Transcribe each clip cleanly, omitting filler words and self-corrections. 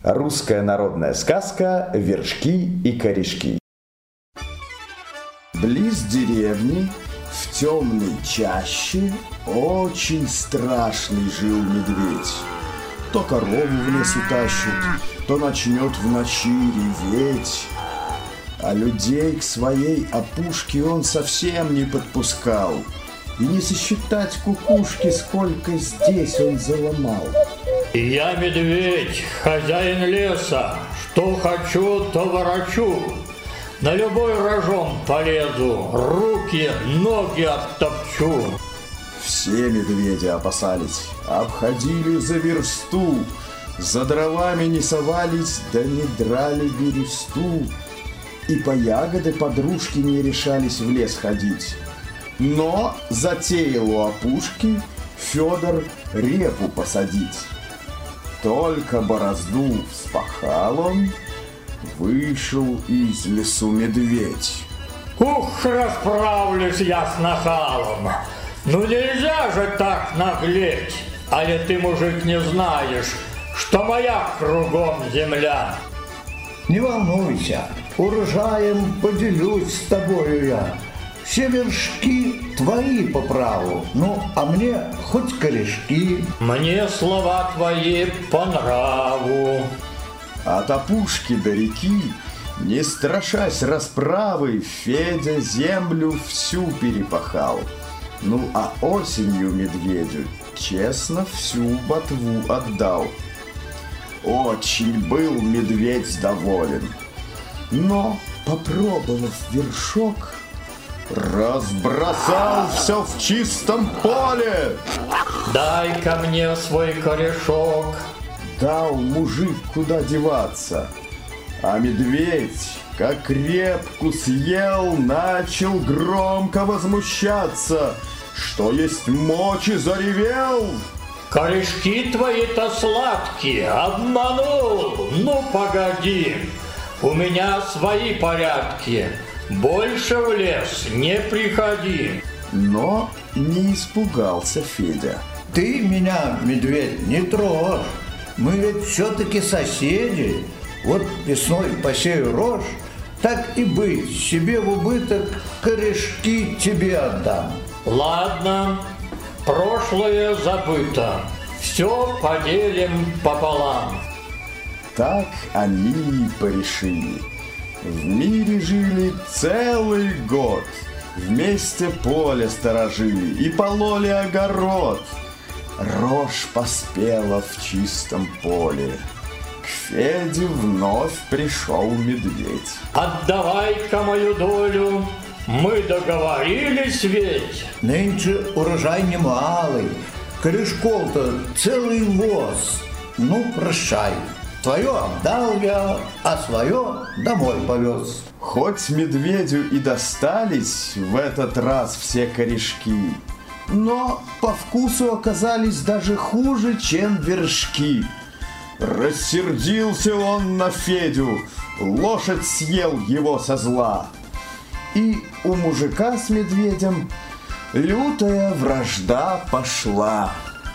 Русская народная сказка «Вершки и корешки». Близ деревни, в темной чаще, очень страшный жил медведь. То корову в лес утащит, то начнет в ночи реветь. А людей к своей опушке он совсем не подпускал. И не сосчитать кукушки, сколько здесь он заломал. Я медведь, хозяин леса, что хочу, то ворочу. На любой рожон полезу, руки, ноги оттопчу. Все медведи опасались, обходили за версту, за дровами не совались, да не драли бересту. И по ягоды подружки не решались в лес ходить. Но затеял у опушки Федор репу посадить. Только борозду вспахал он, вышел из лесу медведь. Ух, расправлюсь я с нахалом. Ну нельзя же так наглеть. Али ты, мужик, не знаешь, что моя кругом земля? Не волнуйся, урожаем поделюсь с тобою я. Все вершки твои по праву, ну, а мне хоть корешки. Мне слова твои по нраву. От опушки до реки, не страшась расправы, Федя землю всю перепахал. Ну, а осенью медведю честно всю ботву отдал. Очень был медведь доволен, но, попробовав вершок, разбросал все в чистом поле. Дай-ка мне свой корешок. Дал мужик, куда деваться, а медведь, как репку съел, начал громко возмущаться, что есть мочи, заревел. Корешки твои-то сладкие, обманул. Ну погоди, у меня свои порядки. Больше в лес не приходи. Но не испугался Федя. Ты меня, медведь, не трожь. Мы ведь все-таки соседи. Вот весной посею рожь, так и быть, себе в убыток корешки тебе отдам. Ладно, прошлое забыто. Все поделим пополам. Так они и порешили. В мире жили целый год, вместе поле сторожили и пололи огород. Рожь поспела в чистом поле. К Феде вновь пришел медведь. Отдавай-ка мою долю, мы договорились ведь. Нынче урожай немалый, корешков-то целый воз. Ну, прощай. Твое отдал я, а свое домой повез. Хоть медведю и достались в этот раз все корешки, но по вкусу оказались даже хуже, чем вершки. Рассердился он на Федю, лошадь съел его со зла. И у мужика с медведем лютая вражда пошла.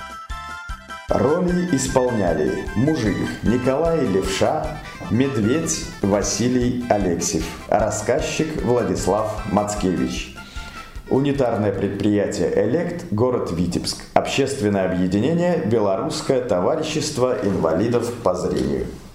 Роли исполняли мужик Николай Левша, медведь Василий Алексьев, рассказчик Владислав Мацкевич. Унитарное предприятие «Элект», город Витебск. Общественное объединение «Белорусское товарищество инвалидов по зрению».